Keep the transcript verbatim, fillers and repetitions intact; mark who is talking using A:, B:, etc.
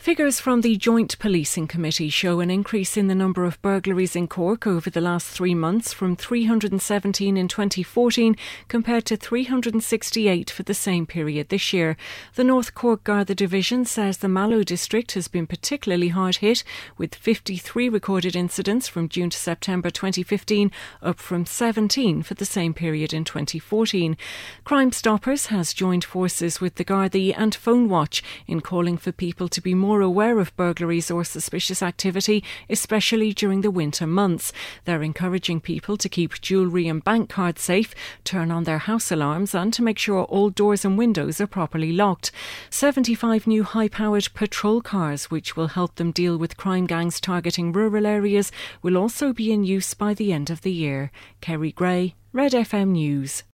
A: Figures from the Joint Policing Committee show an increase in the number of burglaries in Cork over the last three months from three hundred seventeen in twenty fourteen compared to three hundred sixty-eight for the same period this year. The North Cork Garda Division says the Mallow district has been particularly hard hit, with fifty-three recorded incidents from June to September twenty fifteen, up from seventeen for the same period in twenty fourteen. Crime Stoppers has joined forces with the Gardaí and Phone Watch in calling for people to be more aware of burglaries or suspicious activity, especially during the winter months. They're encouraging people to keep jewellery and bank cards safe, turn on their house alarms and to make sure all doors and windows are properly locked. seventy-five new high-powered patrol cars, which will help them deal with crime gangs targeting rural areas, will also be in use by the end of the year. Kerry Gray, Red F M News.